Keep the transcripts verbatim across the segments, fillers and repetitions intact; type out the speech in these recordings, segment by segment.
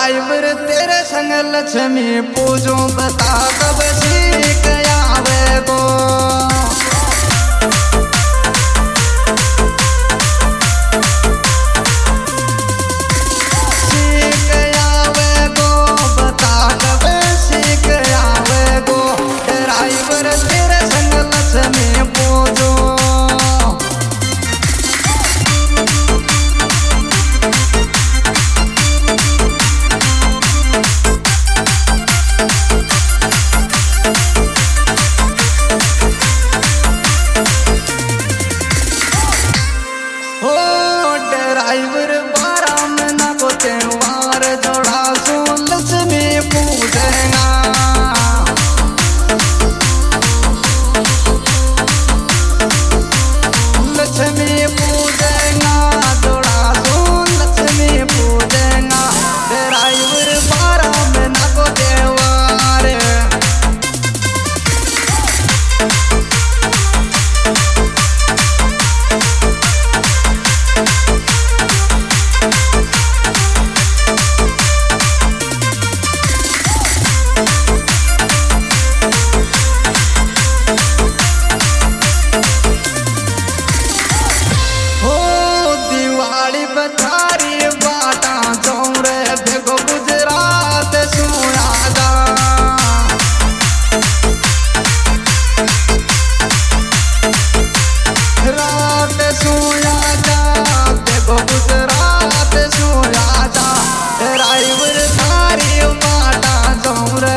Driver तेरे संग लक्ष्मी पूजो बता कब सीख आवे गो। ड्राइवर बारह महीना को त्योहार जोड़ा सो लक्ष्मी पूजेगा। लक्ष्मी पूजेगा जोड़ा सो लक्ष्मी पूजेगा। ड्राइवर बारह महीना को त्योहार बचारी बाटा चौरे देखो गुजरात सुयादा। रात सुयादा देखो गुजरात सुयादा। ड्राइवर सारी बाटा चौरे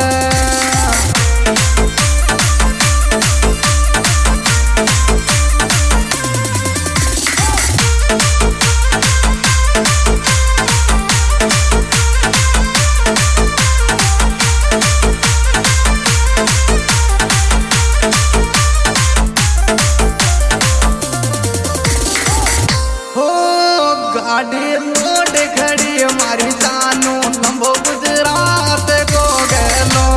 गाड़ी रोड खड़ी हमारी जानू लंबो गुजरात को गेलो।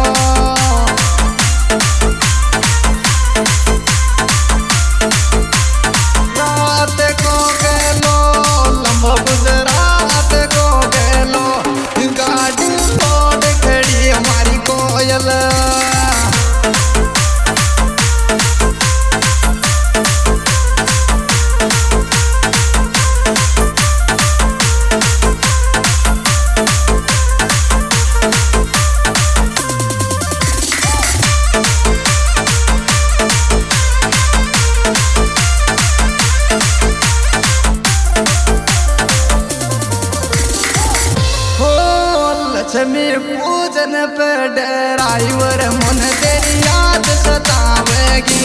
रात को गेलो लंबो गुजरात को गेलो। गाड़ी रोड खड़ी हमारी कोयल। लक्ष्मी पूजन पे ड्राइवर मन तेरी याद सतावेगी।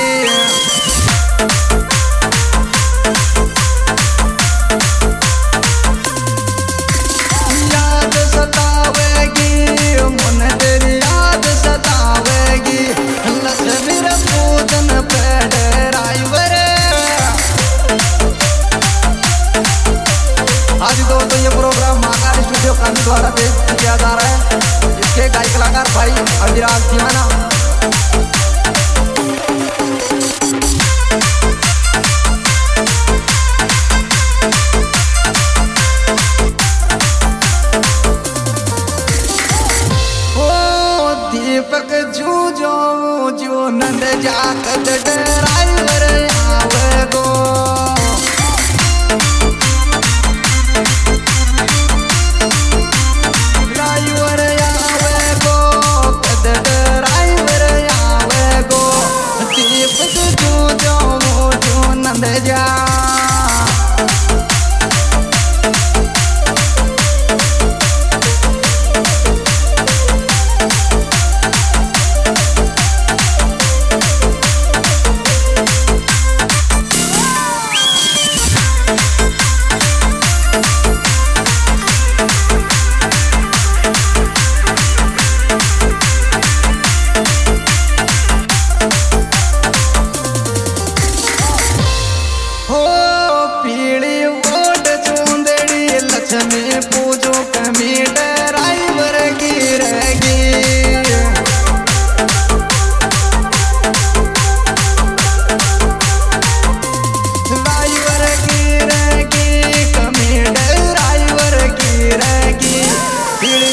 याद सतावेगी मन तेरी याद सतावेगी। लक्ष्मी पूजन पे ड्राइवर। आज दोस्तों ये प्रोग्राम महाकाल स्टूडियो कांदी द्वारा पेश किया जा रहा है। इसके गायक कलाकार भाई अभिराज दीवाना। ओ दीपक जू जो जो नंद जाकत ड्राइवर आवे गो। ड्राइवर आवे गो कद ड्राइवर आवे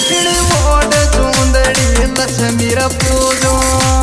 इणी मोड़ चूंदड़ी लक्ष्मी पूजो